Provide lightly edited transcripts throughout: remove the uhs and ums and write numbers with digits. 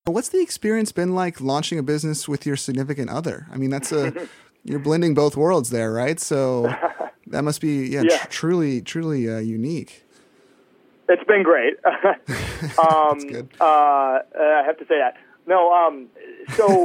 What's the experience been like launching a business with your significant other? I mean, you're blending both worlds there, right? So that must be truly unique. It's been great. That's good. I have to say that. No, so.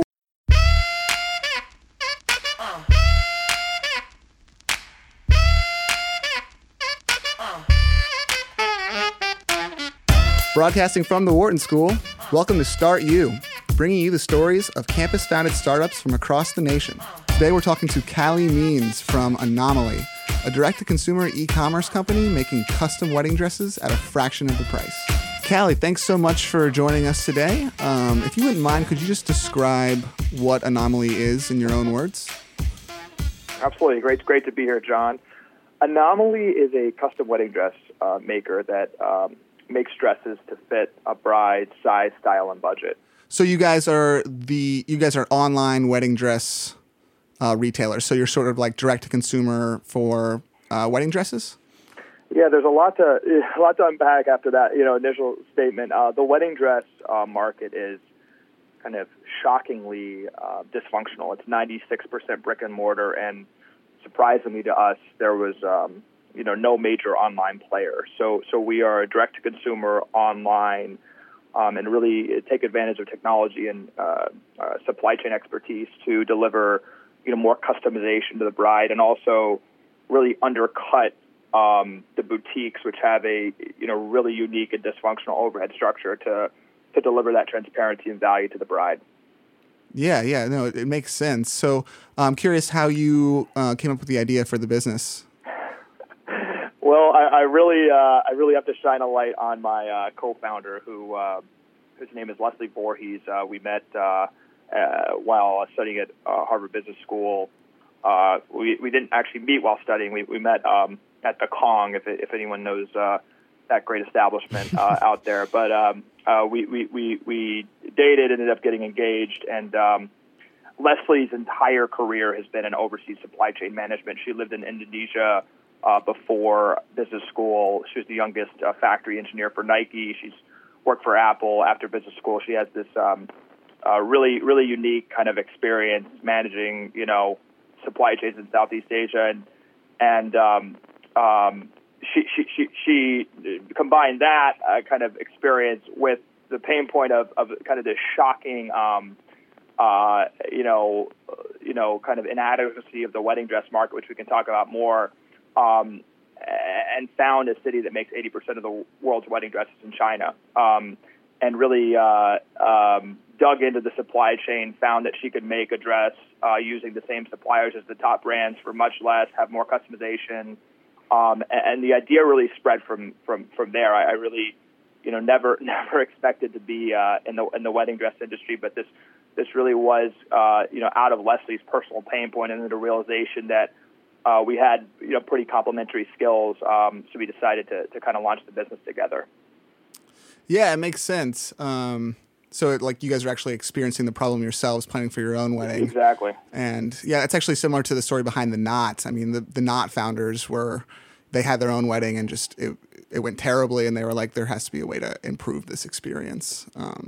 Broadcasting from the Wharton School, welcome to Start You, bringing you the stories of campus-founded startups from across the nation. Today we're talking to Callie Means from Anomaly, a direct-to-consumer e-commerce company making custom wedding dresses at a fraction of the price. Callie, thanks so much for joining us today. If you wouldn't mind, could you just describe what Anomaly is in your own words? Absolutely. Great to be here, John. Anomaly is a custom wedding dress maker that makes dresses to fit a bride's size, style, and budget. So you guys are online wedding dress retailers. So you're sort of like direct to consumer for wedding dresses? Yeah, there's a lot to unpack after that, initial statement. The wedding dress market is kind of shockingly dysfunctional. It's 96% brick and mortar, and surprisingly to us, there was no major online player. So we are a direct-to-consumer online and really take advantage of technology and supply chain expertise to deliver more customization to the bride, and also really undercut the boutiques, which have a really unique and dysfunctional overhead structure to deliver that transparency and value to the bride. Yeah, no, it makes sense. So I'm curious how you came up with the idea for the business. Well, I really have to shine a light on my co-founder, whose name is Leslie Voorhees. We met while studying at Harvard Business School. We didn't actually meet while studying. We met at the Kong, if anyone knows that great establishment out there. But we dated, ended up getting engaged, and Leslie's entire career has been in overseas supply chain management. She lived in Indonesia before business school. She was the youngest factory engineer for Nike. She's worked for Apple after business school. She has this really unique kind of experience managing, supply chains in Southeast Asia, and she combined that kind of experience with the pain point of kind of this shocking, kind of inadequacy of the wedding dress market, which we can talk about more. And found a city that makes 80% of the world's wedding dresses in China, and really dug into the supply chain, found that she could make a dress using the same suppliers as the top brands for much less, have more customization, and the idea really spread from there. I really, never expected to be in the wedding dress industry, but this really was out of Leslie's personal pain point, and the realization that we had pretty complementary skills, so we decided to kind of launch the business together. Yeah, it makes sense. So you guys are actually experiencing the problem yourselves, planning for your own wedding. Exactly. And yeah, it's actually similar to the story behind the Knot. I mean, the Knot founders they had their own wedding and just it went terribly, and they were like, there has to be a way to improve this experience.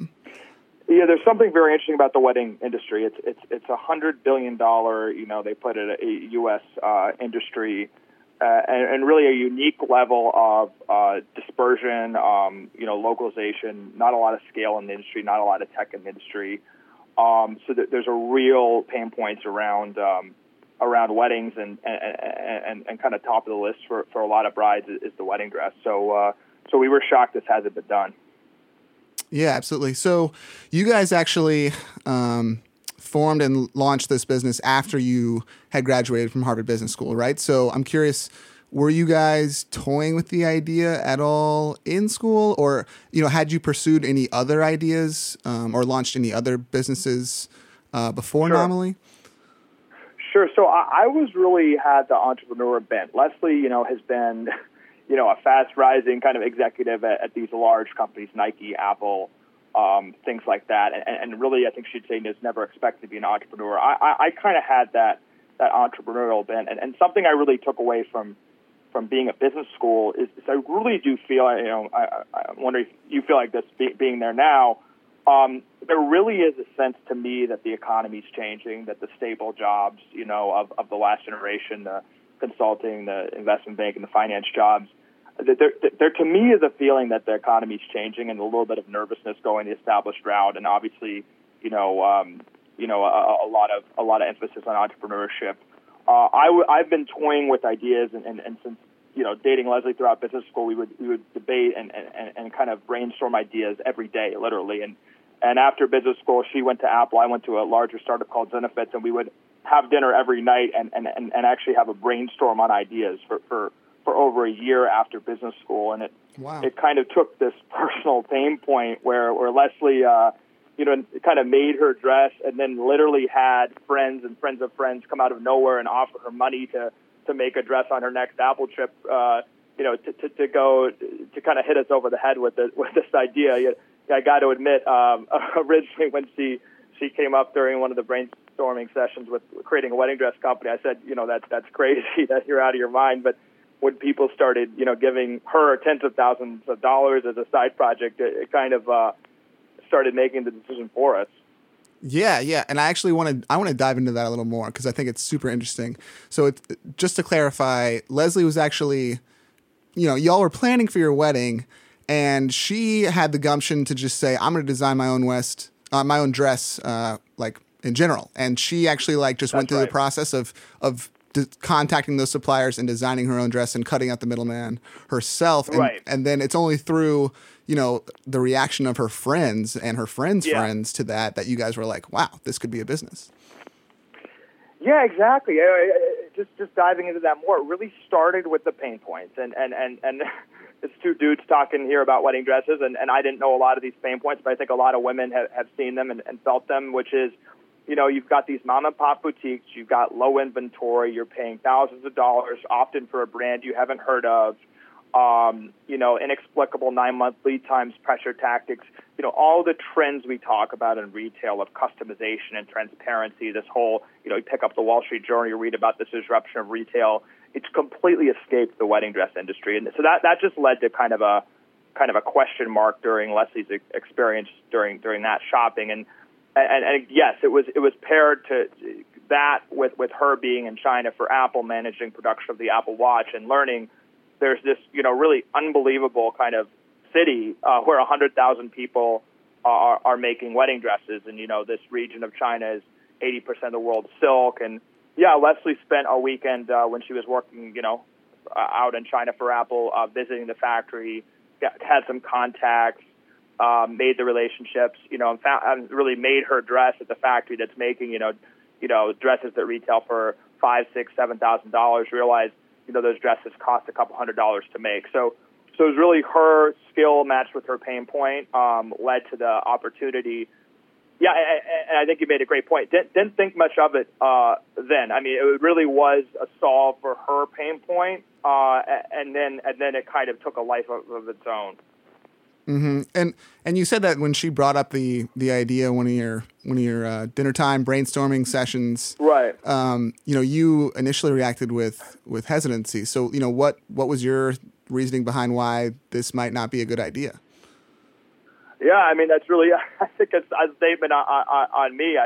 Yeah, there's something very interesting about the wedding industry. It's $100 billion, they put it a U.S. industry, and really a unique level of dispersion, localization, not a lot of scale in the industry, not a lot of tech in the industry. So there's a real pain points around weddings, and kind of top of the list for a lot of brides is the wedding dress. So we were shocked this hasn't been done. Yeah, absolutely. So you guys actually formed and launched this business after you had graduated from Harvard Business School, right? So I'm curious, were you guys toying with the idea at all in school, or had you pursued any other ideas or launched any other businesses before Anomaly? Sure. So I was really had the entrepreneur bent. Leslie, has been a fast-rising kind of executive at these large companies, Nike, Apple, things like that. And really, I think she'd say is never expected to be an entrepreneur. I kind of had that entrepreneurial bent. And something I really took away from being at business school is I really do feel, I wonder if you feel like this being there now, There really is a sense to me that the economy's changing, that the stable jobs, of the last generation, the consulting, the investment bank, and the finance jobs, there to me is a feeling that the economy's changing and a little bit of nervousness going the established route, and obviously, a lot of emphasis on entrepreneurship. I've been toying with ideas, and since dating Leslie throughout business school, we would debate and kind of brainstorm ideas every day, literally. And after business school, she went to Apple. I went to a larger startup called Zenefits, and we would have dinner every night and actually have a brainstorm on ideas for over a year after business school. And it kind of took this personal pain point where Leslie, kind of made her dress and then literally had friends and friends of friends come out of nowhere and offer her money to make a dress on her next Apple trip, to go to kind of hit us over the head with this idea. I got to admit, originally when she came up during one of the brainstorming sessions with creating a wedding dress company, I said, that's crazy, that you're out of your mind. But when people started, giving her tens of thousands of dollars as a side project, it kind of started making the decision for us. Yeah, and I actually want to dive into that a little more because I think it's super interesting. So just to clarify, Leslie was actually, y'all were planning for your wedding, and she had the gumption to just say, "I'm going to design my own dress, like in general." And she actually just went through the process of contacting those suppliers and designing her own dress and cutting out the middleman herself. And then it's only through the reaction of her friends and her friends' friends to that you guys were like, wow, this could be a business. Yeah, exactly. Just diving into that more, it really started with the pain points. And it's two dudes talking here about wedding dresses, and I didn't know a lot of these pain points, but I think a lot of women have seen them and felt them, which is, you've got these mom-and-pop boutiques, you've got low inventory, you're paying thousands of dollars, often for a brand you haven't heard of, inexplicable 9-month lead times, pressure tactics, all the trends we talk about in retail of customization and transparency, this whole, you pick up the Wall Street Journal, you read about this disruption of retail. It's completely escaped the wedding dress industry. And so that just led to kind of a question mark during Leslie's experience during that shopping. And yes, it was paired to that with her being in China for Apple, managing production of the Apple Watch and learning there's this, really unbelievable kind of city where 100,000 people are making wedding dresses. And, this region of China is 80% of the world's silk. And, Leslie spent a weekend when she was working, out in China for Apple, visiting the factory, had some contacts, made the relationships, and really made her dress at the factory that's making, dresses that retail for $5,000, $6,000, $7,000. Realized, those dresses cost a couple $100s to make. So it was really her skill matched with her pain point led to the opportunity. Yeah, and I think you made a great point. Didn't think much of it then. I mean, it really was a solve for her pain point, and then it kind of took a life of its own. Mm-hmm. And you said that when she brought up the idea one of your dinner time brainstorming sessions, right? You initially reacted with hesitancy. So what was your reasoning behind why this might not be a good idea? Yeah, I mean that's really I think it's a statement on me.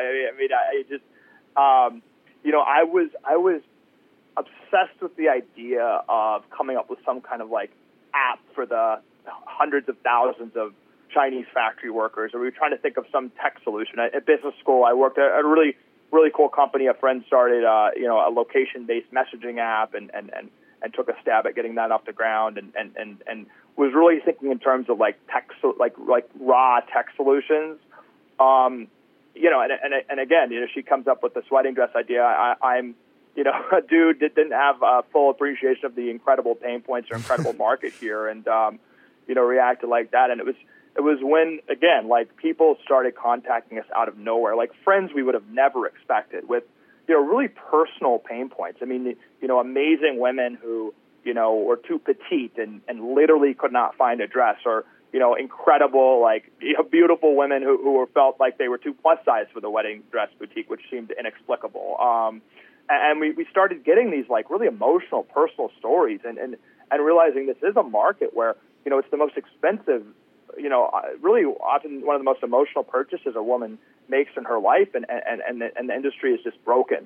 I was obsessed with the idea of coming up with some kind of app for the hundreds of thousands of Chinese factory workers, or we were trying to think of some tech solution. At business school, I worked at a really, really cool company. A friend started, a location-based messaging app, and took a stab at getting that off the ground, and was really thinking in terms of tech, raw tech solutions. And again, she comes up with this wedding dress idea. I'm a dude that didn't have a full appreciation of the incredible pain points or incredible market here, and reacted like that. And it was when, again, people started contacting us out of nowhere, friends we would have never expected with, really personal pain points. I mean, amazing women who, were too petite and literally could not find a dress, or, incredible, beautiful women who felt like they were too plus size for the wedding dress boutique, which seemed inexplicable. And we started getting these really emotional, personal stories and realizing this is a market where, it's the most expensive really often one of the most emotional purchases a woman makes in her life, and the industry is just broken.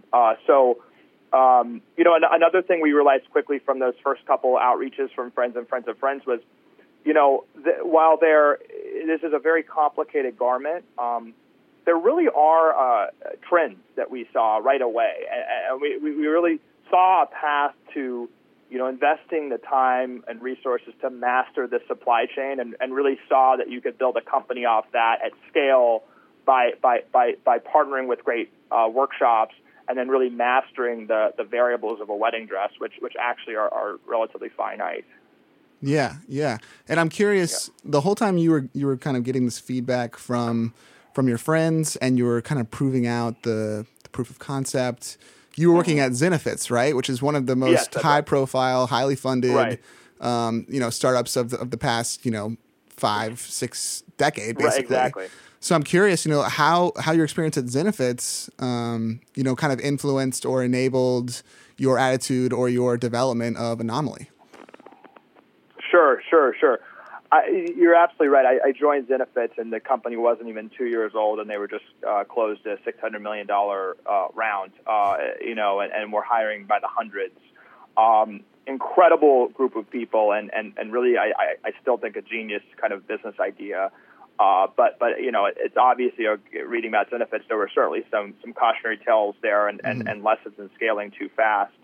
Another thing we realized quickly from those first couple outreaches from friends and friends of friends was, while this is a very complicated garment, there really are trends that we saw right away, and we really saw a path to, investing the time and resources to master the supply chain, and really saw that you could build a company off that at scale by partnering with great workshops, and then really mastering the variables of a wedding dress, which actually are relatively finite. Yeah. And I'm curious, the whole time you were kind of getting this feedback from your friends, and you were kind of proving out the proof of concept. You were working at Zenefits, right? Which is one of the most high-profile, highly funded, startups of the past, 5-6 decade, basically. Right, exactly. So I'm curious, how your experience at Zenefits, kind of influenced or enabled your attitude or your development of Anomaly. Sure. You're absolutely right. I joined Zenefits, and the company wasn't even 2 years old, and they were just closed a $600 million round, and we're hiring by the hundreds. Incredible group of people, and really, I still think a genius kind of business idea. But it's obviously, reading about Zenefits, there were certainly some cautionary tales there, and lessons in scaling too fast.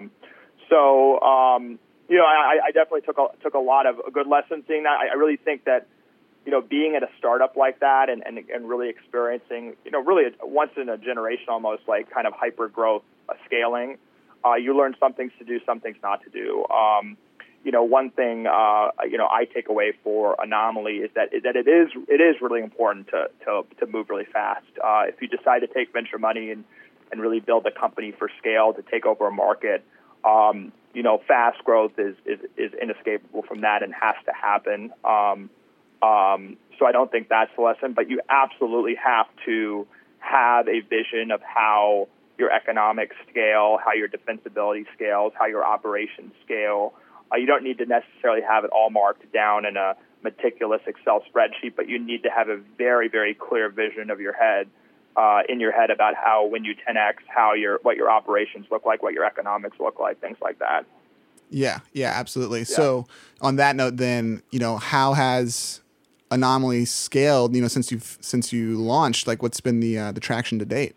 I definitely took a lot of good lessons seeing that. I really think that, being at a startup like that and really experiencing, really once in a generation almost, like kind of hyper growth scaling, you learn some things to do, some things not to do. One thing I take away for Anomaly is that it is really important to move really fast. If you decide to take venture money and really build a company for scale to take over a market, fast growth is inescapable from that and has to happen. So I don't think that's the lesson, but you absolutely have to have a vision of how your economics scale, how your defensibility scales, how your operations scale. You don't need to necessarily have it all marked down in a meticulous Excel spreadsheet, but you need to have a very, very clear vision of in your head about how, when you 10x, what your operations look like, what your economics look like, things like that. Yeah, absolutely. Yeah. So on that note, then, how has Anomaly scaled, since you launched? Like, what's been the traction to date?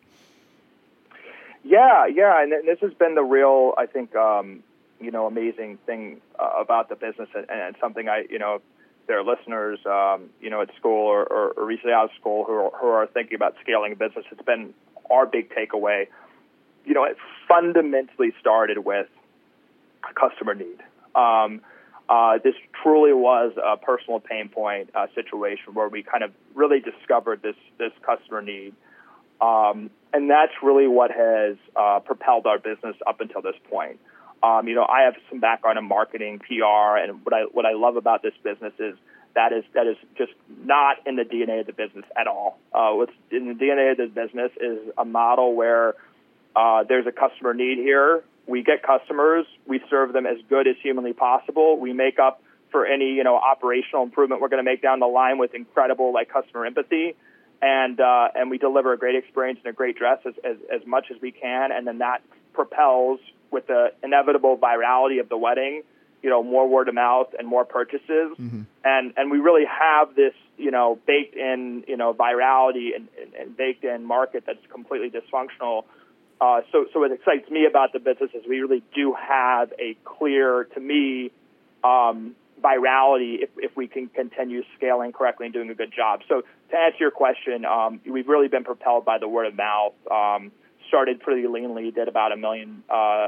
Yeah, and this has been the real, I think, amazing thing about the business, and something there are listeners, at school or recently out of school who are thinking about scaling a business. It's been our big takeaway. It fundamentally started with a customer need. This truly was a personal pain point situation where we kind of really discovered this customer need. And that's really what has propelled our business up until this point. I have some background in marketing, PR, and what I love about this business is that is just not in the DNA of the business at all. What's in the DNA of the business is a model where there's a customer need here. We get customers. We serve them as good as humanly possible. We make up for any operational improvement we're going to make down the line with incredible customer empathy, and we deliver a great experience and a great dress as much as we can, and then that propels, with the inevitable virality of the wedding, more word of mouth and more purchases. Mm-hmm. And we really have this, baked in, virality and baked in market that's completely dysfunctional. So what excites me about the business is we really do have a clear, to me, virality if we can continue scaling correctly and doing a good job. So to answer your question, we've really been propelled by the word of mouth. Started pretty leanly, did about $1 million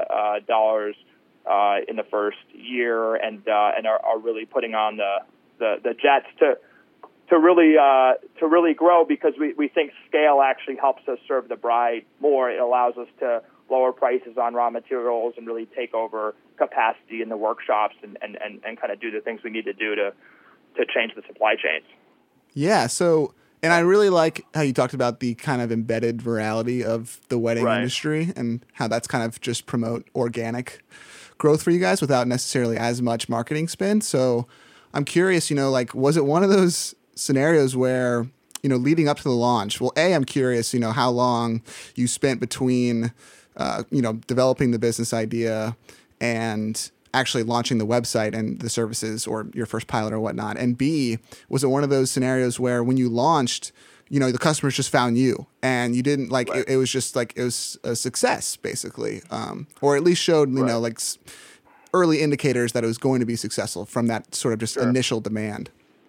in the first year, and are really putting on the jets to really grow, because we think scale actually helps us serve the bride more. It allows us to lower prices on raw materials and really take over capacity in the workshops and kind of do the things we need to do to change the supply chains. Yeah. So. And I really like how you talked about the kind of embedded virality of the wedding industry, and how that's kind of just promote organic growth for you guys without necessarily as much marketing spend. So I'm curious, like, was it one of those scenarios where, leading up to the launch, well, I'm curious, how long you spent between, developing the business idea and actually launching the website and the services or your first pilot or whatnot? And B, was it one of those scenarios where when you launched, the customers just found you and you didn't like, right. it was just like, it was a success basically. Or at least showed, right. like early indicators that it was going to be successful from that sort of just Sure. initial demand.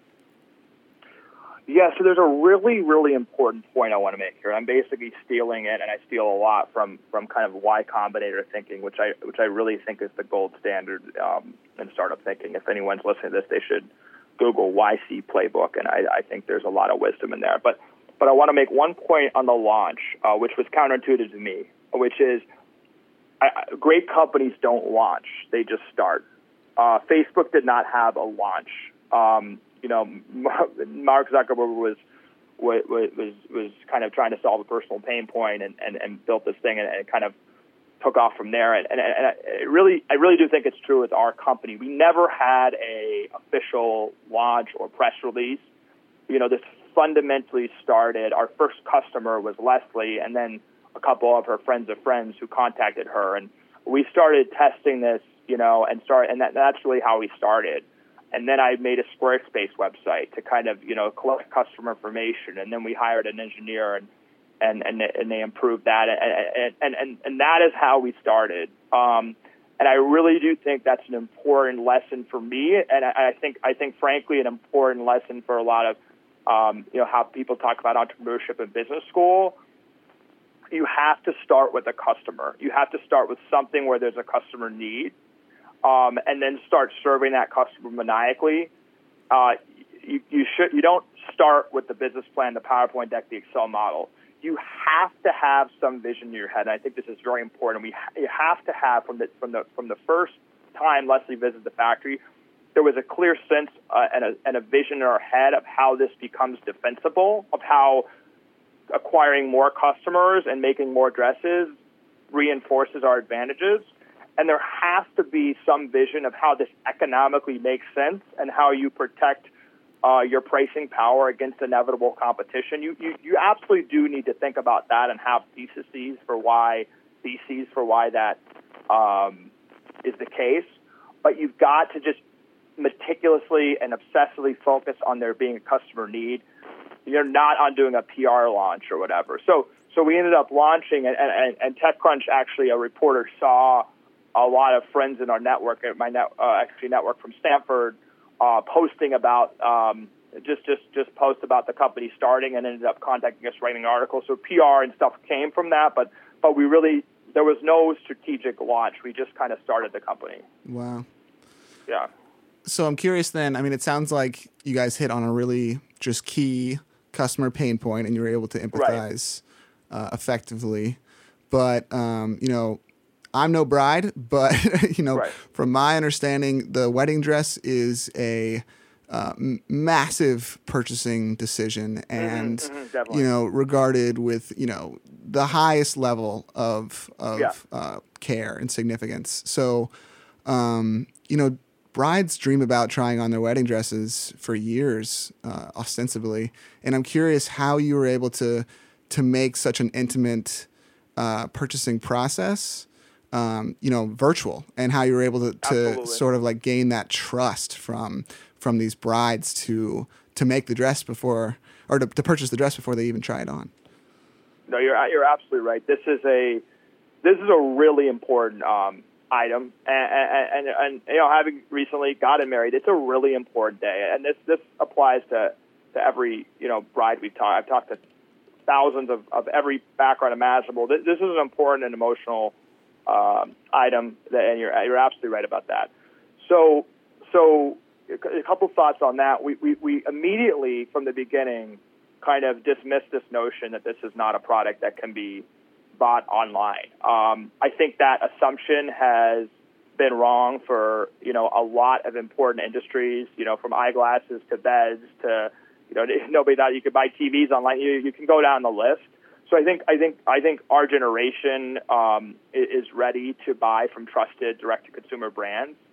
Yeah, so there's a really, really important point I want to make here. I'm basically stealing it, and I steal a lot from kind of Y Combinator thinking, which I really think is the gold standard in startup thinking. If anyone's listening to this, they should Google YC Playbook, and I think there's a lot of wisdom in there. But I want to make one point on the launch, which was counterintuitive to me, which is great companies don't launch; they just start. Facebook did not have a launch. Mark Zuckerberg was kind of trying to solve a personal pain point and built this thing and it kind of took off from there. And I really do think it's true with our company. We never had a official launch or press release. This fundamentally started. Our first customer was Leslie, and then a couple of her friends of friends who contacted her, and we started testing this. And that's really how we started. And then I made a Squarespace website to kind of, collect customer information. And then we hired an engineer and they improved that. And that is how we started. And I really do think that's an important lesson for me. And I think frankly, an important lesson for a lot of, how people talk about entrepreneurship in business school. You have to start with a customer. You have to start with something where there's a customer need. And then start serving that customer maniacally. You don't start with the business plan, the PowerPoint deck, the Excel model. You have to have some vision in your head, and I think this is very important. You have to have from the first time Leslie visited the factory, there was a clear sense and a vision in our head of how this becomes defensible, of how acquiring more customers and making more dresses reinforces our advantages. And there has to be some vision of how this economically makes sense and how you protect your pricing power against inevitable competition. You absolutely do need to think about that and have theses for why that is the case. But you've got to just meticulously and obsessively focus on there being a customer need. You're not on doing a PR launch or whatever. So we ended up launching, and TechCrunch, actually, a reporter saw a lot of friends in our network, my network from Stanford, posting about just post about the company starting, and ended up contacting us, writing an article. So PR and stuff came from that, but we really, there was no strategic launch. We just kind of started the company. Wow. Yeah. So I'm curious then. I mean, it sounds like you guys hit on a really just key customer pain point, and you were able to empathize effectively. But I'm no bride, but from my understanding, the wedding dress is a massive purchasing decision, and regarded with the highest level of care and significance. So, brides dream about trying on their wedding dresses for years, ostensibly, and I'm curious how you were able to make such an intimate purchasing process virtual, and how you were able to sort of like gain that trust from these brides to make the dress before, or to purchase the dress before they even try it on. No, you're absolutely right. This is a really important item, and having recently gotten married, it's a really important day, and this applies to every bride I've talked to thousands of every background imaginable. This is an important and emotional item, and you're absolutely right about that. So a couple thoughts on that. We immediately from the beginning kind of dismissed this notion that this is not a product that can be bought online. I think that assumption has been wrong for a lot of important industries. From eyeglasses to beds to nobody thought you could buy TVs online. You can go down the list. So I think our generation is ready to buy from trusted direct-to-consumer brands.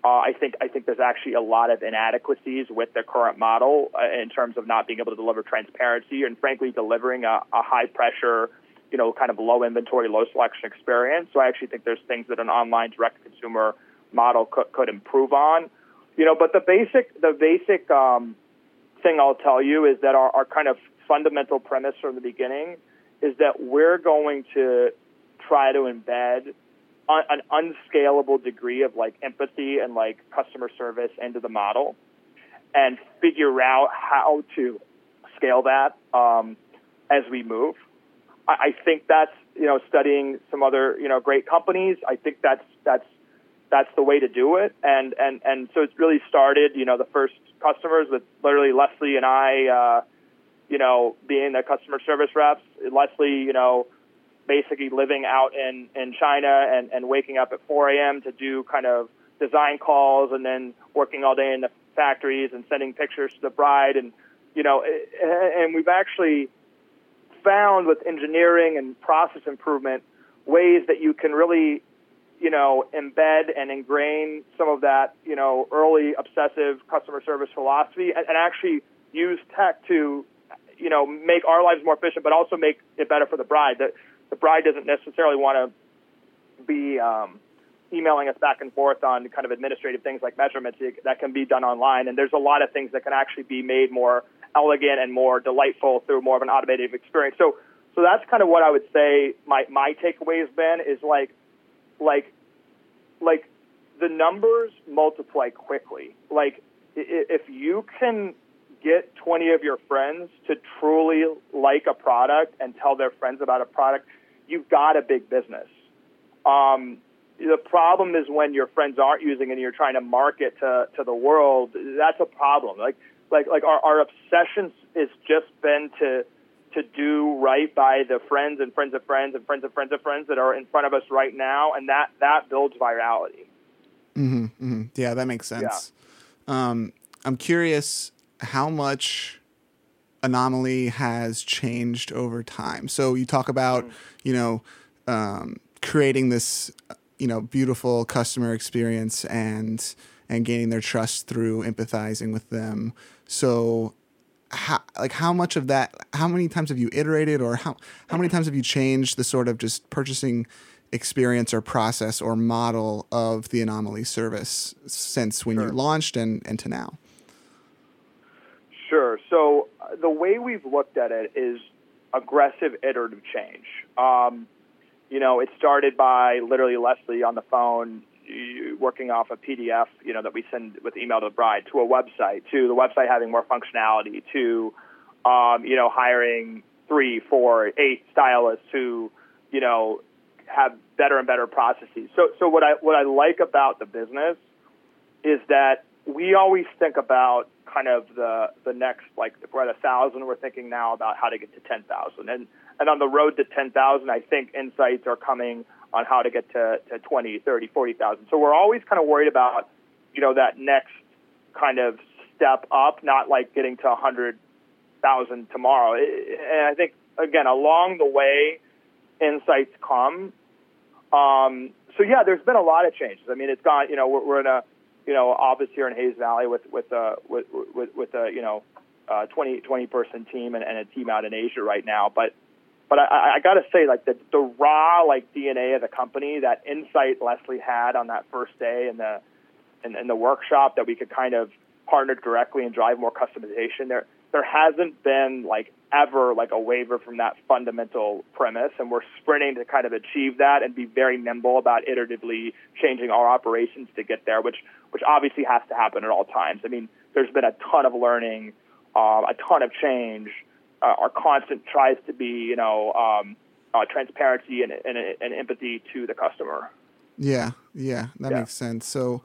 I think there's actually a lot of inadequacies with the current model in terms of not being able to deliver transparency and, frankly, delivering a high pressure, kind of low inventory, low selection experience. So I actually think there's things that an online direct to consumer model could improve on. But the basic thing I'll tell you is that our kind of fundamental premise from the beginning is that we're going to try to embed an unscalable degree of like empathy and like customer service into the model and figure out how to scale that as we move. I think that's, studying some other, great companies. I think that's the way to do it. And so it's really started, the first customers with literally Leslie and I, being the customer service reps. Leslie, basically living out in China and waking up at 4 a.m. to do kind of design calls and then working all day in the factories and sending pictures to the bride. And, and we've actually found with engineering and process improvement ways that you can really, embed and ingrain some of that, early obsessive customer service philosophy and actually use tech to, make our lives more efficient, but also make it better for the bride. The bride doesn't necessarily want to be emailing us back and forth on kind of administrative things like measurements that can be done online. And there's a lot of things that can actually be made more elegant and more delightful through more of an automated experience. So that's kind of what I would say my takeaway has been is like the numbers multiply quickly. Like if you can get 20 of your friends to truly like a product and tell their friends about a product, you've got a big business. The problem is when your friends aren't using it and you're trying to market to the world. That's a problem. Like our obsession has just been to do right by the friends and friends of friends and friends of friends of friends that are in front of us right now, and that builds virality. Mm-hmm, mm-hmm. Yeah, that makes sense. Yeah. I'm curious how much Anomaly has changed over time. So you talk about, creating this, beautiful customer experience and gaining their trust through empathizing with them. So how much of that, how many times have you iterated or how many times have you changed the sort of just purchasing experience or process or model of the Anomaly service since when you launched and to now? Sure. So the way we've looked at it is aggressive iterative change. It started by literally Leslie on the phone working off a PDF, that we send with email to the bride, to a website, to the website having more functionality, to, hiring 3, 4, 8 stylists who, have better and better processes. So what I like about the business is that we always think about kind of the next, like if we're at 1,000, we're thinking now about how to get to 10,000. And on the road to 10,000, I think insights are coming on how to get to 20, 30, 40,000. So we're always kind of worried about, that next kind of step up, not like getting to 100,000 tomorrow. And I think, again, along the way, insights come. So yeah, there's been a lot of changes. I mean, it's gone, we're in a, office here in Hayes Valley with a 20 person team and a team out in Asia right now. But I got to say, like the raw like DNA of the company, that insight Leslie had on that first day in the workshop that we could kind of partner directly and drive more customization. There hasn't been like ever like a waiver from that fundamental premise, and we're sprinting to kind of achieve that and be very nimble about iteratively changing our operations to get there, which obviously has to happen at all times. I mean, there's been a ton of learning, a ton of change. Our constant tries to be, transparency and empathy to the customer. Yeah, that makes sense. So,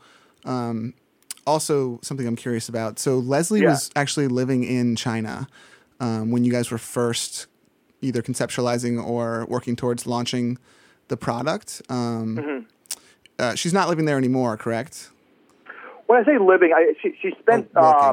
also something I'm curious about. So Leslie was actually living in China when you guys were first either conceptualizing or working towards launching the product. She's not living there anymore, correct? When I say living, she spent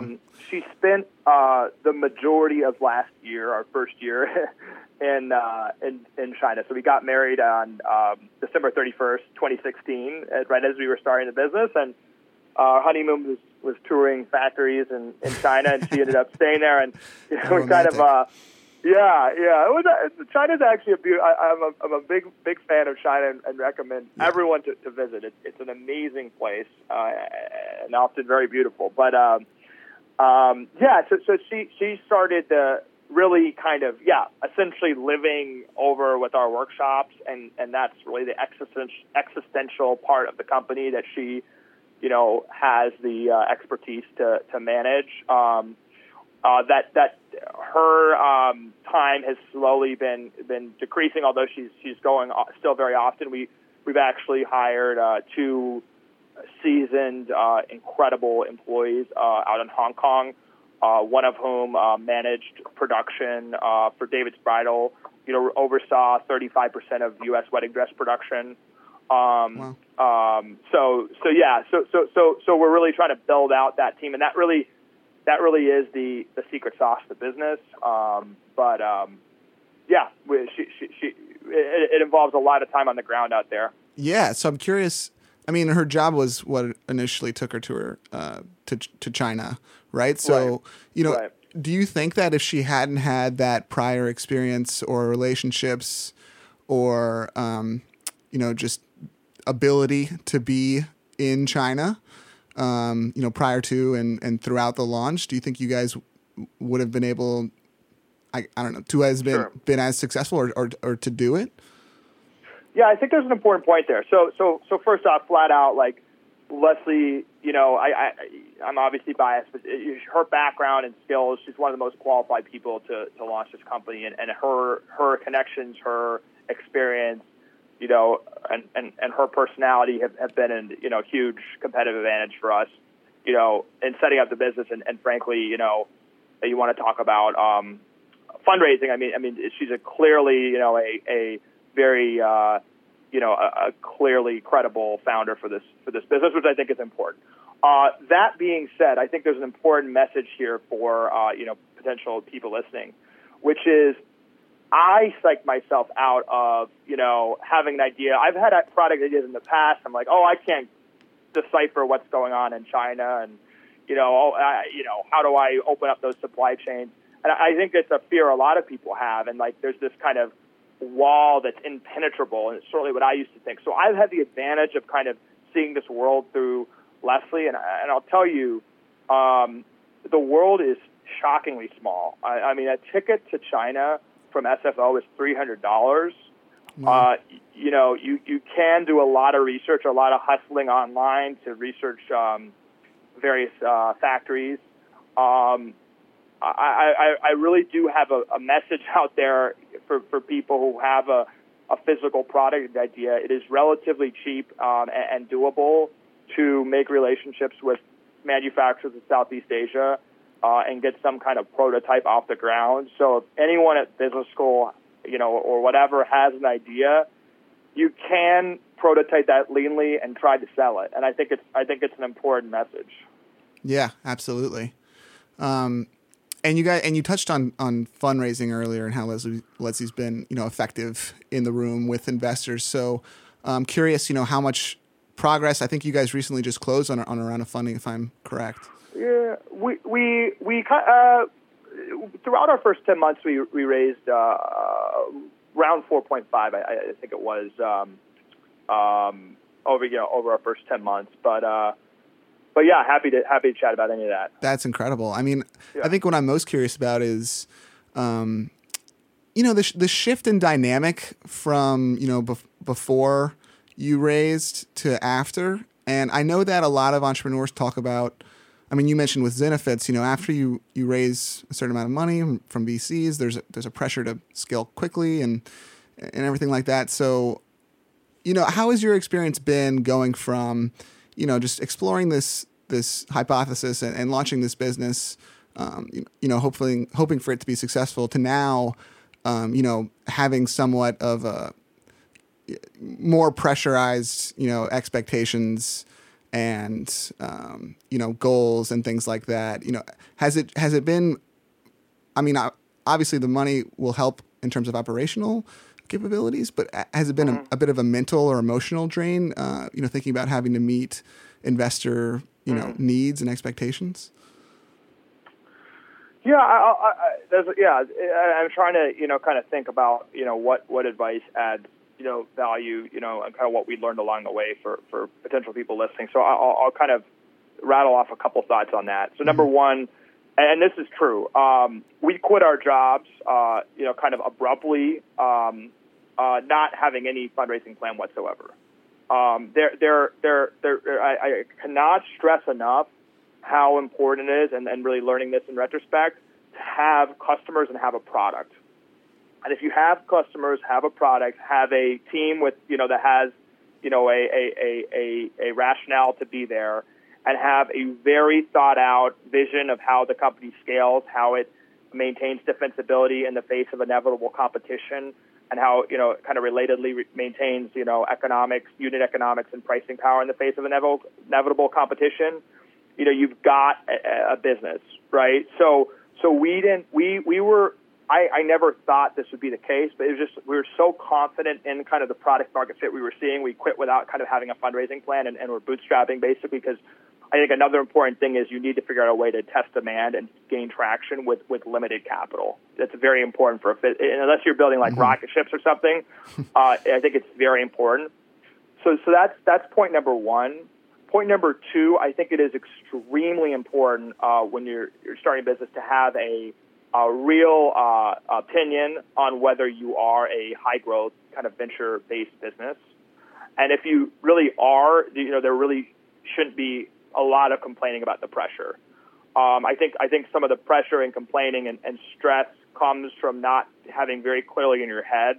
the majority of last year, our first year, in China. So we got married on December 31st, 2016, right as we were starting the business, and our honeymoon was touring factories in China, and she ended up staying there, and we kind of. Yeah. It was. China's actually I'm a big fan of China and recommend everyone to visit. It's an amazing place and often very beautiful. But so she started the really kind of essentially living over with our workshops, and that's really the existential part of the company that she has the expertise to manage. That her time has slowly been decreasing, although she's going still very often. We've actually hired 2 seasoned, incredible employees out in Hong Kong. One of whom managed production for David's Bridal. Oversaw 35% of U.S. wedding dress production. Wow. So we're really trying to build out that team, and that really is the secret sauce of the business. It involves a lot of time on the ground out there. Yeah. So I'm curious. I mean, her job was what initially took her to China, right? So, right. Do you think that if she hadn't had that prior experience or relationships or, just ability to be in China, prior to and throughout the launch, do you think you guys would have been able, I don't know, to have been as successful or to do it? Yeah, I think there's an important point there. So first off, flat out, like Leslie, I'm obviously biased, but her background and skills, she's one of the most qualified people to launch this company, and her connections, her experience, and her personality have been a huge competitive advantage for us, in setting up the business. And frankly, you want to talk about fundraising. I mean, she's clearly, a very, a clearly credible founder for this business, which I think is important. That being said, I think there's an important message here for, potential people listening, which is I psych myself out of, having an idea. I've had product ideas in the past. I'm like, I can't decipher what's going on in China, and, how do I open up those supply chains? And I think it's a fear a lot of people have, and like there's this kind of wall that's impenetrable, and it's certainly what I used to think. So I've had the advantage of kind of seeing this world through Leslie, and I'll tell you, the world is shockingly small. I mean, a ticket to China from SFO is $300. You can do a lot of research, a lot of hustling online to research various factories. I really do have a message out there for people who have a physical product idea. It is relatively cheap and doable to make relationships with manufacturers in Southeast Asia and get some kind of prototype off the ground. So if anyone at business school, or whatever has an idea, you can prototype that leanly and try to sell it. And I think it's an important message. Yeah, absolutely. And you touched on fundraising earlier and how Leslie's been, effective in the room with investors. So I'm curious, how much progress. I think you guys recently just closed on a round of funding, if I'm correct. Yeah, we throughout our first 10 months, we raised around 4.5. I think it was over our first 10 months. But yeah, happy to chat about any of that. That's incredible. I mean, yeah. I think what I'm most curious about is, the shift in dynamic from before you raised to after. And I know that a lot of entrepreneurs talk about. I mean, you mentioned with Zenefits, after you raise a certain amount of money from VCs, there's a pressure to scale quickly and everything like that. So, how has your experience been going from, just exploring this hypothesis and launching this business, hoping for it to be successful, to now, having somewhat of a more pressurized, expectations and, goals and things like that. Has it been, I mean, obviously the money will help in terms of operational capabilities, but has it been a bit of a mental or emotional drain, thinking about having to meet investor needs and expectations? Yeah, I'm trying to, kind of think about, what advice adds, value, and kind of what we learned along the way for potential people listening. So I'll kind of rattle off a couple thoughts on that. So number one, and this is true, we quit our jobs, kind of abruptly, not having any fundraising plan whatsoever. I cannot stress enough how important it is, and really learning this in retrospect, to have customers and have a product. And if you have customers, have a product, have a team with, that has, a rationale to be there, and have a very thought out vision of how the company scales, how it maintains defensibility in the face of inevitable competition, and how, kind of relatedly maintains, unit economics and pricing power in the face of inevitable competition, you've got a business, right? So I never thought this would be the case, but it was just, we were so confident in kind of the product market fit we were seeing. We quit without kind of having a fundraising plan, and we're bootstrapping basically, because I think another important thing is you need to figure out a way to test demand and gain traction with limited capital. That's very important unless you're building like rocket ships or something. I think it's very important. So that's point number one. Point number two, I think it is extremely important when you're starting a business to have a real opinion on whether you are a high-growth kind of venture-based business. And if you really are, there really shouldn't be a lot of complaining about the pressure. I think some of the pressure and complaining and stress comes from not having very clearly in your head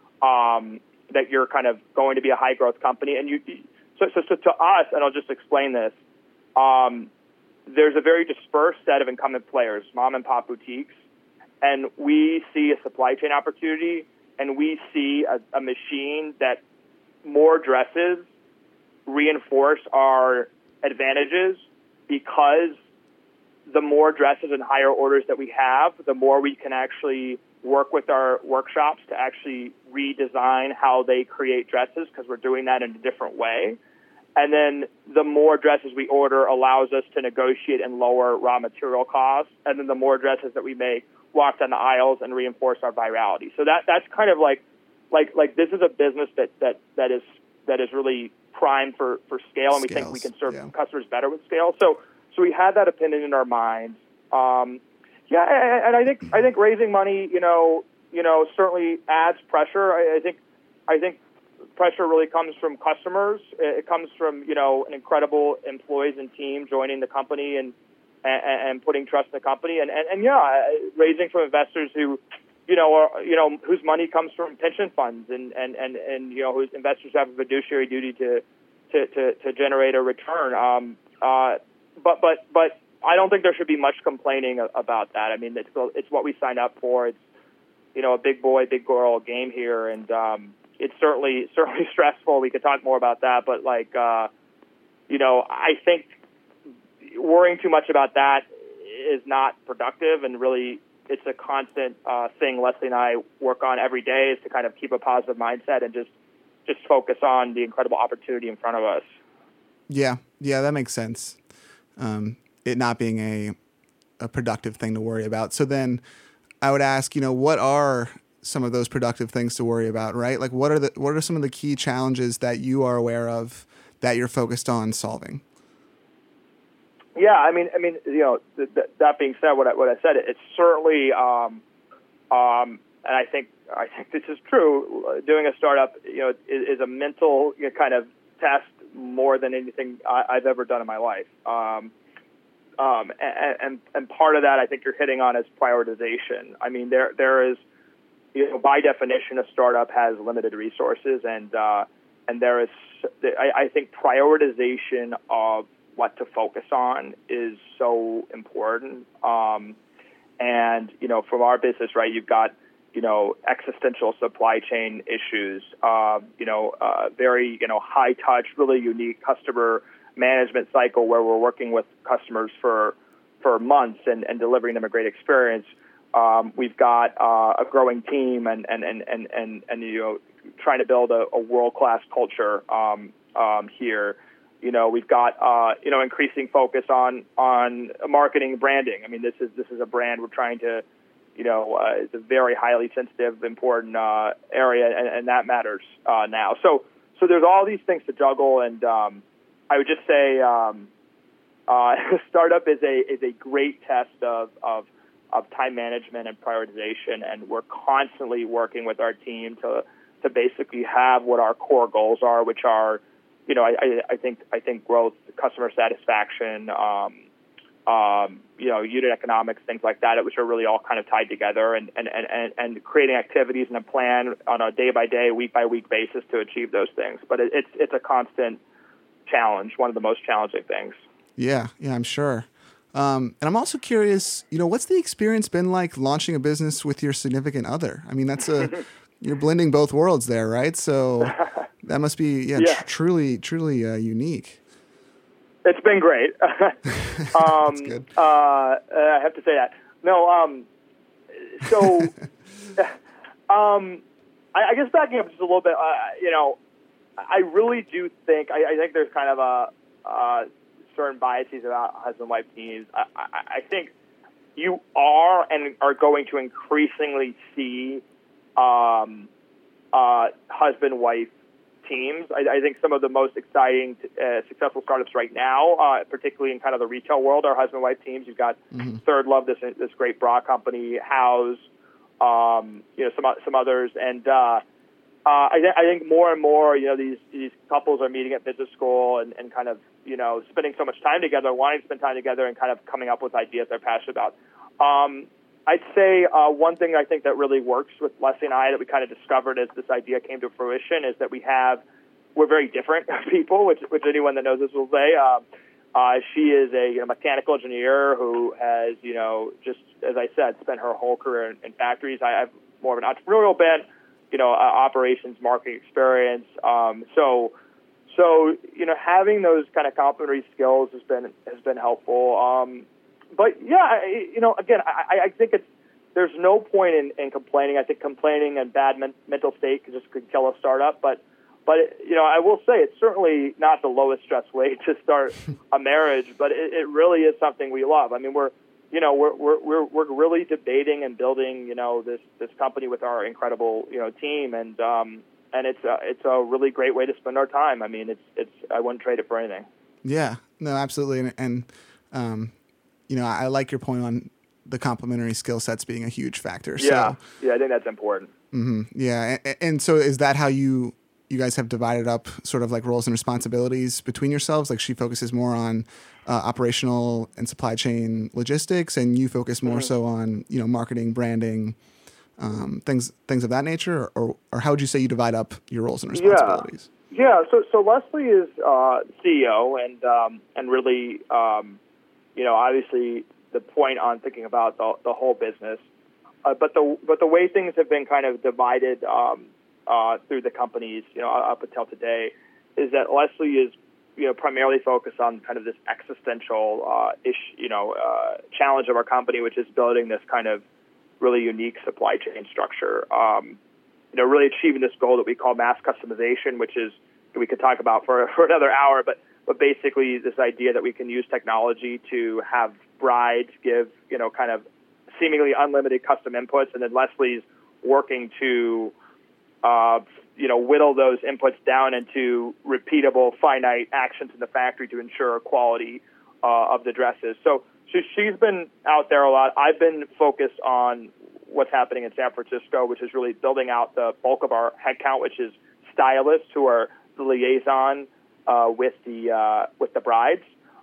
that you're kind of going to be a high-growth company. And so to us, and I'll just explain this, there's a very dispersed set of incumbent players, mom-and-pop boutiques, and we see a supply chain opportunity, and we see a machine that more dresses reinforce our advantages, because the more dresses and higher orders that we have, the more we can actually work with our workshops to actually redesign how they create dresses, because we're doing that in a different way. And then the more dresses we order allows us to negotiate and lower raw material costs. And then the more dresses that we make walk down the aisles and reinforce our virality. So that's kind of like this is a business that is really primed for scale, and we think we can serve customers better with scale. So we had that opinion in our minds. And I think raising money, certainly adds pressure. I think pressure really comes from customers. It comes from, an incredible employees and team joining the company and putting trust in the company. And raising from investors who, whose money comes from pension funds and whose investors have a fiduciary duty to generate a return. But I don't think there should be much complaining about that. I mean, it's what we signed up for. It's, a big boy, big girl game here. And, it's certainly stressful. We could talk more about that, but I think worrying too much about that is not productive, and really it's a constant thing Leslie and I work on every day, is to kind of keep a positive mindset and just focus on the incredible opportunity in front of us. Yeah, that makes sense. It not being a productive thing to worry about. So then I would ask, what are some of those productive things to worry about, right? Like what are some of the key challenges that you are aware of that you're focused on solving? Yeah, I mean, that being said, what I said, it's certainly, and I think this is true. Doing a startup, is a mental kind of test more than anything I've ever done in my life. And part of that, I think you're hitting on, is prioritization. I mean, there is, by definition, a startup has limited resources, and there is, I think, prioritization of what to focus on is so important. And, from our business, right, you've got, existential supply chain issues, very, high touch, really unique customer management cycle where we're working with customers for months and delivering them a great experience. We've got a growing team and trying to build a world-class culture here. we've got increasing focus on marketing and branding. I mean, this is a brand we're trying to, it's a very highly sensitive, important area, and that matters now. So there's all these things to juggle, and I would just say startup is a great test of time management and prioritization, and we're constantly working with our team to basically have what our core goals are, which are, I think growth, customer satisfaction, unit economics, things like that, which are really all kind of tied together, and creating activities and a plan on a day-by-day, week-by-week basis to achieve those things. But it's a constant challenge, one of the most challenging things. Yeah, I'm sure. And I'm also curious, what's the experience been like launching a business with your significant other? I mean, you're blending both worlds there, right? So that must be truly unique. It's been great. That's good. I have to say that. No, so I guess backing up just a little bit, I really do think, I think there's kind of a certain biases about husband-wife teams. I think you are going to increasingly see husband-wife teams. I think some of the most exciting, successful startups right now, particularly in kind of the retail world, are husband-wife teams. You've got Third Love, this great bra company, House, some others, and I think more and more, these couples are meeting at business school and kind of, spending so much time together, wanting to spend time together, and kind of coming up with ideas they're passionate about. I'd say one thing I think that really works with Leslie and I that we kind of discovered as this idea came to fruition is that we're very different people, which anyone that knows us will say. She is a mechanical engineer who has, just as I said, spent her whole career in factories. I have more of an entrepreneurial bent, operations, marketing experience. So having those kind of complementary skills has been helpful. But yeah, again, I think there's no point in complaining. I think complaining and bad mental state could kill a startup. But I will say it's certainly not the lowest stress way to start a marriage. But it really is something we love. I mean, we're really debating and building this company with our incredible team, and it's a really great way to spend our time. I mean, I wouldn't trade it for anything. Yeah, no, absolutely, and I like your point on the complementary skill sets being a huge factor. Yeah, I think that's important. Mm-hmm. Yeah, and so is that how you guys have divided up sort of like roles and responsibilities between yourselves? Like she focuses more on operational and supply chain logistics, and you focus more so on marketing, branding, things of that nature, or how would you say you divide up your roles and responsibilities? Yeah. So Leslie is CEO, and really obviously the point on thinking about the whole business, but the way things have been kind of divided through the companies up until today is that Leslie is primarily focused on kind of this existential challenge of our company, which is building this kind of really unique supply chain structure. Really achieving this goal that we call mass customization, which is we could talk about for another hour, but basically this idea that we can use technology to have brides give kind of seemingly unlimited custom inputs, and then Leslie's working to whittle those inputs down into repeatable, finite actions in the factory to ensure quality of the dresses. So she's been out there a lot. I've been focused on what's happening in San Francisco, which is really building out the bulk of our headcount, which is stylists who are the liaison with the brides,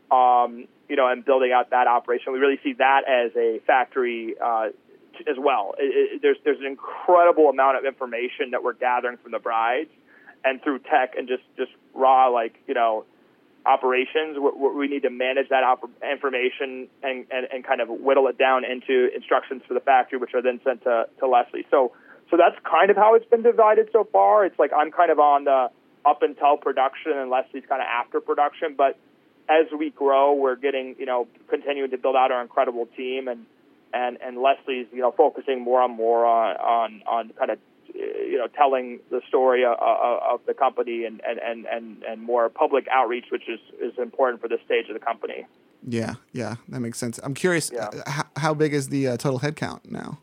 and building out that operation. We really see that as a factory as well. There's an incredible amount of information that we're gathering from the brides and through tech and just raw operations. We need to manage that information and kind of whittle it down into instructions for the factory, which are then sent to Leslie. So that's kind of how it's been divided so far. It's like I'm kind of on the up until production and Leslie's kind of after production. But as we grow, we're getting, continuing to build out our incredible team, and Leslie's, focusing more on kind of telling the story of the company and more public outreach, which is important for this stage of the company. Yeah, that makes sense. I'm curious, how big is the total headcount now?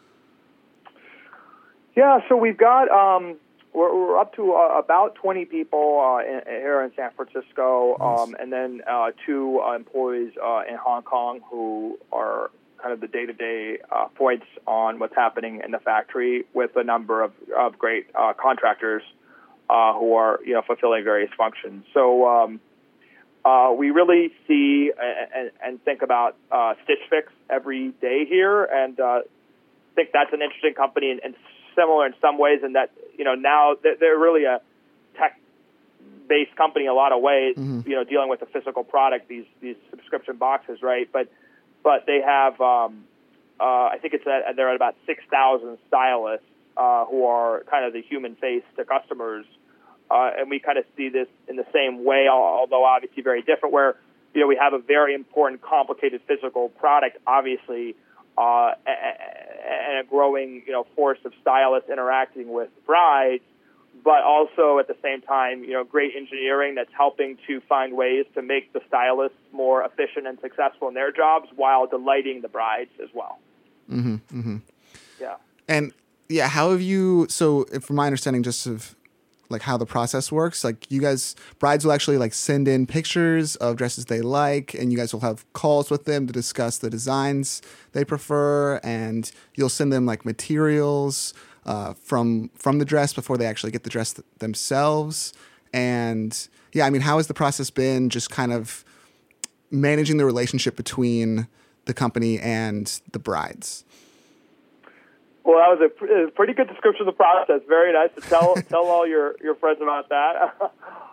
Yeah, so we've got we're up to about 20 people here in San Francisco, nice. And then 2 employees in Hong Kong who are kind of the day-to-day points on what's happening in the factory, with a number of great contractors who are fulfilling various functions. So we really see and think about Stitch Fix every day here, and think that's an interesting company and similar in some ways, in that now they're really a tech-based company in a lot of ways. Mm-hmm. Dealing with a physical product, these subscription boxes, right? But they have I think they're at about 6,000 stylists who are kind of the human face to customers, and we kind of see this in the same way, although obviously very different. Where we have a very important, complicated physical product, obviously. And a growing, force of stylists interacting with brides, but also at the same time, great engineering that's helping to find ways to make the stylists more efficient and successful in their jobs while delighting the brides as well. Mm-hmm. Mm-hmm. Yeah. And how have you? So, from my understanding, just of like how the process works, like you guys, brides will actually like send in pictures of dresses they like, and you guys will have calls with them to discuss the designs they prefer, and you'll send them like materials from the dress before they actually get the dress themselves. And how has the process been, just kind of managing the relationship between the company and the brides? Well, that was a pretty good description of the process. Very nice to tell all your friends about that.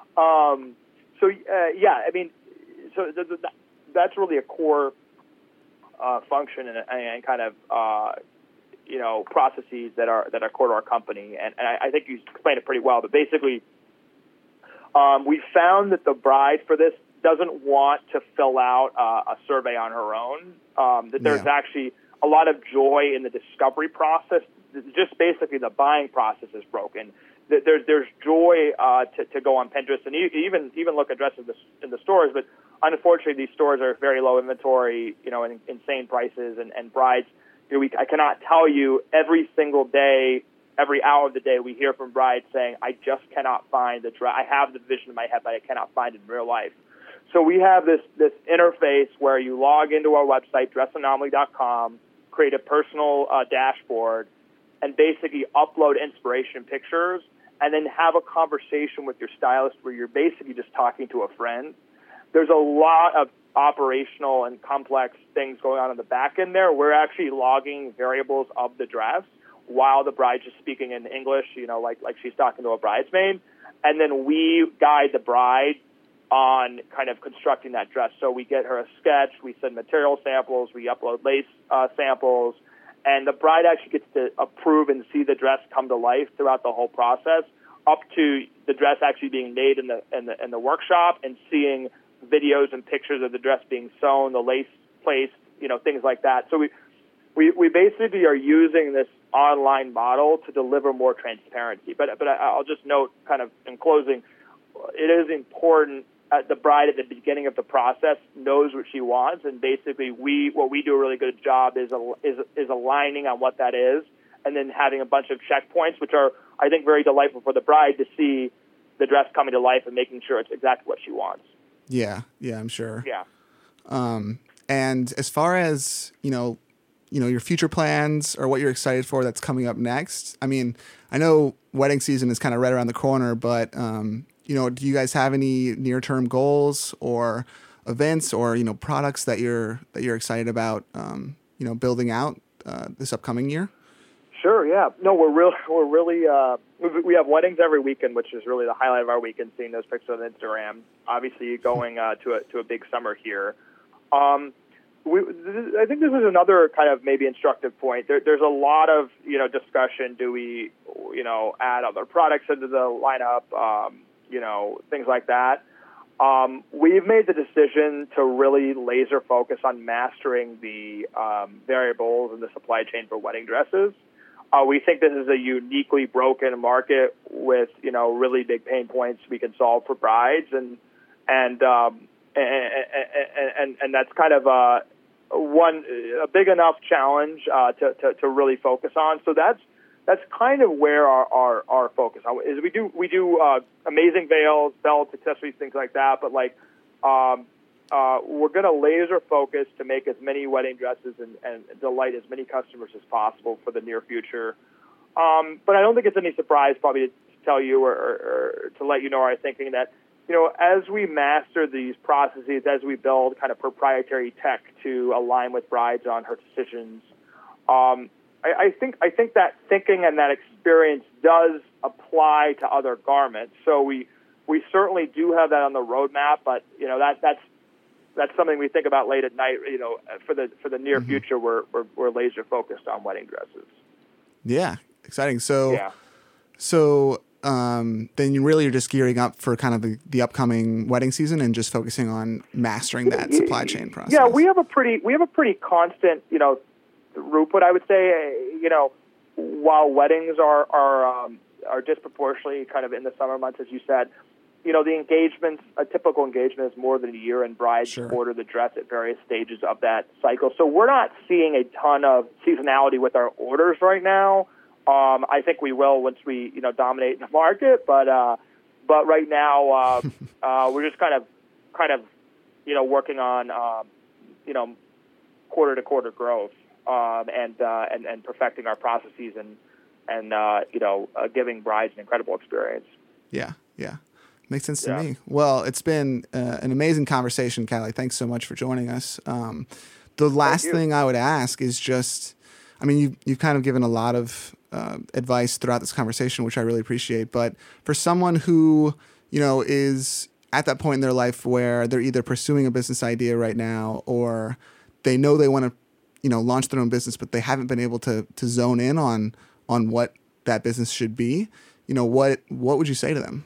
That's really a core function and kind of processes that are core to our company. And I think you explained it pretty well. But basically, we found that the bride for this doesn't want to fill out a survey on her own. That there's actually a lot of joy in the discovery process. Just basically the buying process is broken. There's joy to go on Pinterest and even look at dresses in the stores. But unfortunately, these stores are very low inventory, and insane prices. And brides, I cannot tell you, every single day, every hour of the day, we hear from brides saying, "I just cannot find the dress. I have the vision in my head, but I cannot find it in real life." So we have this interface where you log into our website, dressanomaly.com, create a personal dashboard, and basically upload inspiration pictures, and then have a conversation with your stylist where you're basically just talking to a friend. There's a lot of operational and complex things going on in the back end there. We're actually logging variables of the dress while the bride's just speaking in English, like she's talking to a bridesmaid. And then we guide the bride on kind of constructing that dress. So we get her a sketch, we send material samples, we upload lace samples, and the bride actually gets to approve and see the dress come to life throughout the whole process, up to the dress actually being made in the workshop, and seeing videos and pictures of the dress being sewn, the lace placed, things like that. So we basically are using this online model to deliver more transparency. But I'll just note, kind of in closing, it is important. The bride at the beginning of the process knows what she wants, and basically what we do a really good job is aligning on what that is, and then having a bunch of checkpoints, which are, I think, very delightful for the bride to see the dress coming to life and making sure it's exactly what she wants. Yeah, I'm sure. Yeah. And as far as your future plans or what you're excited for that's coming up next, I know wedding season is kind of right around the corner, but do you guys have any near-term goals or events or products that you're excited about building out this upcoming year? Sure. Yeah. No, we're really we have weddings every weekend, which is really the highlight of our weekend. Seeing those pictures on Instagram. Obviously, going to a big summer here. I think this is another kind of maybe instructive point. There's a lot of discussion. Do we add other products into the lineup? Things like that. We've made the decision to really laser focus on mastering the variables in the supply chain for wedding dresses. We think this is a uniquely broken market with, really big pain points we can solve for brides, and that's kind of a big enough challenge to really focus on. So that's kind of where our focus is. We do amazing veils, belts, accessories, things like that, but we're going to laser focus to make as many wedding dresses and delight as many customers as possible for the near future. But I don't think it's any surprise probably to tell you or to let you know our thinking that, as we master these processes, as we build kind of proprietary tech to align with brides on her decisions, I think that thinking and that experience does apply to other garments. So we certainly do have that on the roadmap, but that's something we think about late at night. For the near future, we're laser focused on wedding dresses. Yeah, exciting. So then you really are just gearing up for kind of the upcoming wedding season and just focusing on mastering that supply chain process. Yeah, we have a pretty constant throughput, I would say. While weddings are disproportionately kind of in the summer months, as you said. The engagements, a typical engagement is more than a year, and brides order the dress at various stages of that cycle. So we're not seeing a ton of seasonality with our orders right now. I think we will once we, dominate the market. But right now, we're just kind of, working on, quarter to quarter growth, and perfecting our processes and giving brides an incredible experience. Yeah. Makes sense to me. Well, it's been an amazing conversation, Callie. Thanks so much for joining us. The last thing I would ask is just, you've kind of given a lot of advice throughout this conversation, which I really appreciate. But for someone who, is at that point in their life where they're either pursuing a business idea right now, or they know they want to, launch their own business, but they haven't been able to zone in on what that business should be, what would you say to them?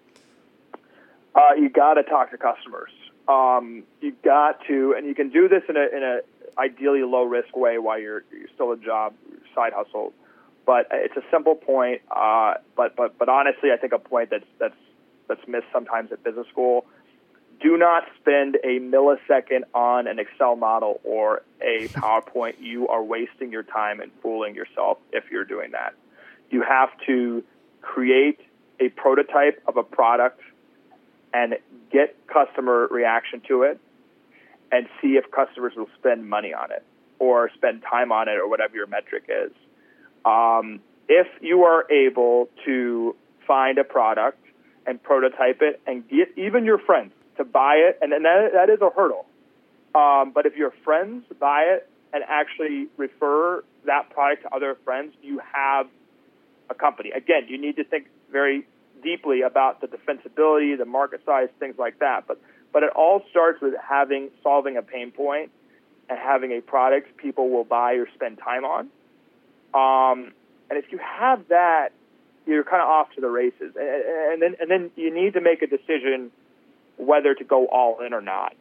You got to talk to customers. You got to, and you can do this in a ideally low risk way while you're still a job, side hustle. But it's a simple point. But honestly, I think a point that's missed sometimes at business school. Do not spend a millisecond on an Excel model or a PowerPoint. You are wasting your time and fooling yourself if you're doing that. You have to create a prototype of a product and get customer reaction to it and see if customers will spend money on it or spend time on it or whatever your metric is. If you are able to find a product and prototype it and get even your friends to buy it, and then that is a hurdle. But if your friends buy it and actually refer that product to other friends, you have a company. Again, you need to think very deeply about the defensibility, the market size, things like that. But it all starts with solving a pain point and having a product people will buy or spend time on. And if you have that, you're kind of off to the races. And then you need to make a decision whether to go all in or not.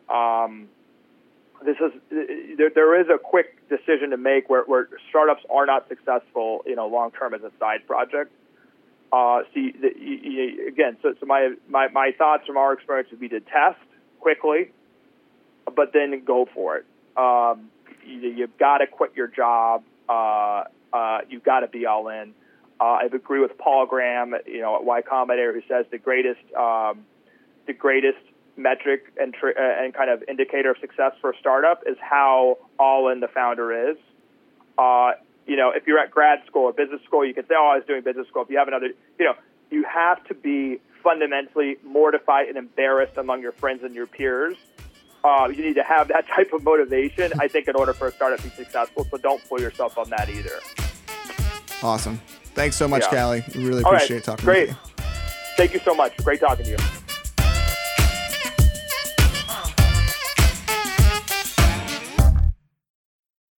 There is a quick decision to make where startups are not successful, long term as a side project. So my thoughts from our experience would be to test quickly, but then go for it. You've got to quit your job. You've got to be all in. I agree with Paul Graham, at Y Combinator, who says the greatest metric and kind of indicator of success for a startup is how all in the founder is. If you're at grad school or business school, you can say, I was doing business school. If you have another, you have to be fundamentally mortified and embarrassed among your friends and your peers. You need to have that type of motivation, I think, in order for a startup to be successful. So don't fool yourself on that either. Awesome. Thanks so much, Callie. We really appreciate talking with you. Thank you so much. Great talking to you.